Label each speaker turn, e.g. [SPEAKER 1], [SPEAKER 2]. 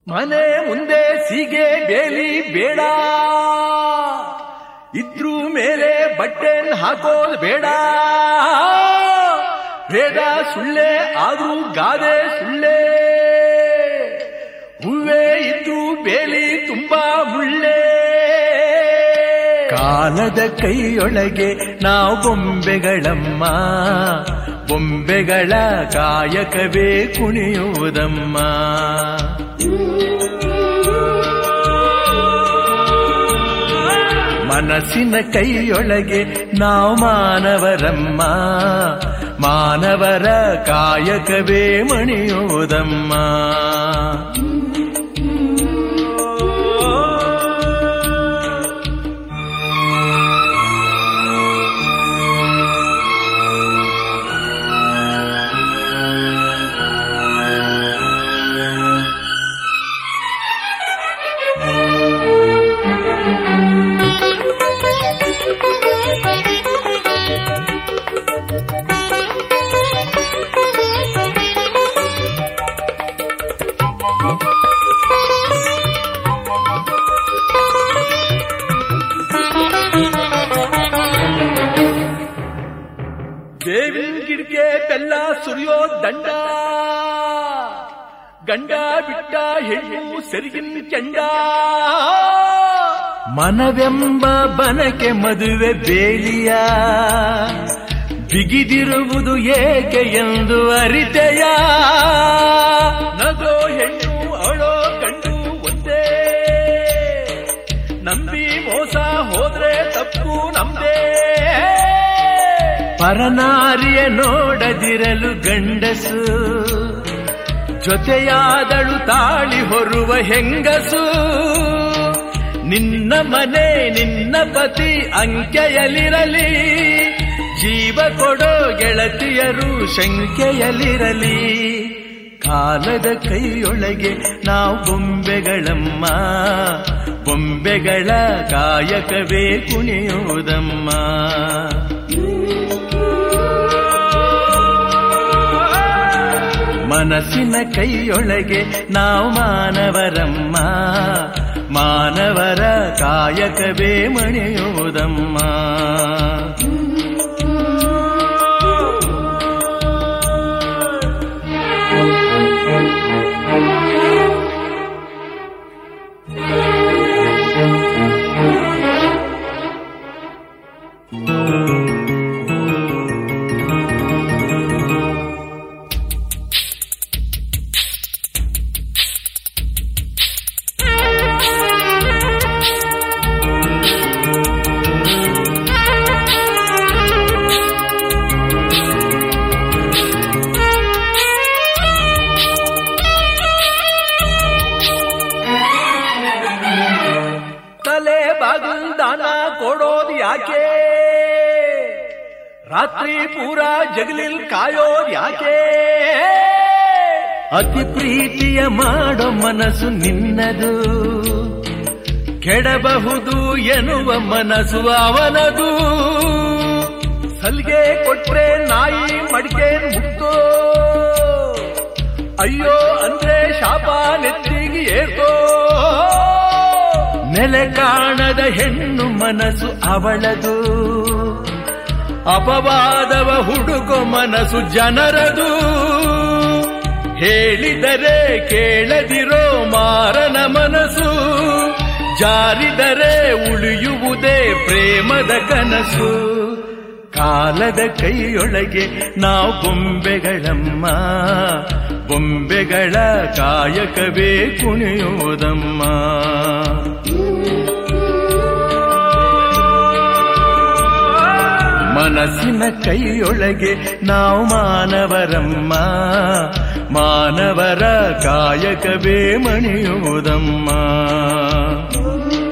[SPEAKER 1] ಮನೆ ಮುಂದೆ ಸೀಗೆ ಬೇಲಿ ಬೇಡ, ಇದ್ರೂ ಮೇಲೆ ಬಟ್ಟೆನ್ ಹಾಕೋದು ಬೇಡ. ಬೇಡ ಸುಳ್ಳೆ ಆದ್ರೂ ಗಾದೆ ಸುಳ್ಳೆ, ಹೂವೇ ಇದ್ರೂ ಬೇಲಿ ತುಂಬಾ ಮುಳ್ಳೆ. ಕಾಲದ ಕೈಯೊಳಗೆ ನಾವು ಬೊಂಬೆಗಳಮ್ಮ, ಬೊಂಬೆಗಳ ಕಾಯಕವೇ ಕುಣಿಯುವುದಮ್ಮ. ಮನಸ್ಸಿನ ಕೈಯೊಳಗೆ ನಾವು ಮಾನವರಮ್ಮ, ಮಾನವರ ಕಾಯಕವೇ ಮಣಿಯುವುದಮ್ಮ. ಬೇವಿನ ಗಿಡಕ್ಕೆ ಬೆಲ್ಲ ಸುರಿಯೋ ದಂಡ, ಗಂಡ ಬಿಟ್ಟ ಹೆಣ್ಣು ಸೆರಗಿನ ಕೆಂಡ. ಮನವೆಂಬ ಬನಕೆ ಮದುವೆ ಬೇಲಿಯ, ಬಿಗಿದಿರುವುದು ಏಕೆ ಎಂದು ಅರಿತೆಯ. ನಗೋ ಹೆಣ್ಣು ಅಳೋ ಗಂಡು ಒಂದೇ, ನಂಬಿ ಮೋಸ ಹೋದ್ರೆ ತಪ್ಪು ನಮ್ದೇ. ಪರನಾರಿಯ ನೋಡದಿರಲು ಗಂಡಸು, ಜೊತೆಯಾದಳು ತಾಳಿ ಹೊರುವ ಹೆಂಗಸು. ನಿನ್ನ ಮನೆ ನಿನ್ನ ಪತಿ ಅಂಕೆಯಲ್ಲಿರಲಿ, ಜೀವ ಕೊಡೋ ಗೆಳತಿಯರು ಶಂಕೆಯಲ್ಲಿರಲಿ. ಕಾಲದ ಕೈಯೊಳಗೆ ನಾವು ಬೊಂಬೆಗಳಮ್ಮ, ಬೊಂಬೆಗಳ ಕಾಯಕವೇ ಕುಣಿಯುವುದಮ್ಮ. ಮನಸ್ಸಿನ ಕೈಯೊಳಗೆ ನಾವು ಮಾನವರಮ್ಮ, ಮಾನವರ ಕಾಯಕವೇ ಮಣಿಯುವುದಮ್ಮ. ದಾನ ಕೊಡೋದು ಯಾಕೆ, ರಾತ್ರಿ ಪೂರ ಜಗಲಿಲ್ ಕಾಯೋದು ಯಾಕೆ. ಅತಿ ಪ್ರೀತಿಯ ಮಾಡೋ ಮನಸ್ಸು ನಿನ್ನದು, ಕೆಡಬಹುದು ಎನ್ನುವ ಮನಸ್ಸು ಅವನದು. ಸಲ್ಗೆ ಕೊಟ್ರೆ ನಾಯಿ ಮಡಿಕೆ ಮುಗ್ದೋ, ಅಯ್ಯೋ ಅಂದ್ರೆ ಶಾಪ ನೆತ್ತಿಗೆ ಏರ್ಕೋ. ನೆಲೆ ಕಾಣದ ಹೆಣ್ಣು ಮನಸ್ಸು ಅವಳದು, ಅಪವಾದವ ಹುಡುಕೋ ಮನಸ್ಸು ಜನರದು. ಹೇಳಿದರೆ ಕೇಳದಿರೋ ಮಾರನ ಮನಸ್ಸು, ಜಾರಿದರೆ ಉಳಿಯುವುದೇ ಪ್ರೇಮದ ಕನಸು. ಕಾಲದ ಕೈಯೊಳಗೆ ನಾವು ಬೊಂಬೆಗಳಮ್ಮ, ಬೊಂಬೆಗಳ ಕಾಯಕವೇ ಕುಣಿಯುವುದಮ್ಮ. ಮನಸ್ಸಿನ ಕೈಯೊಳಗೆ ನಾವು ಮಾನವರಮ್ಮ, ಮಾನವರ ಕಾಯಕವೇ ಮಣಿಯುವುದಮ್ಮ.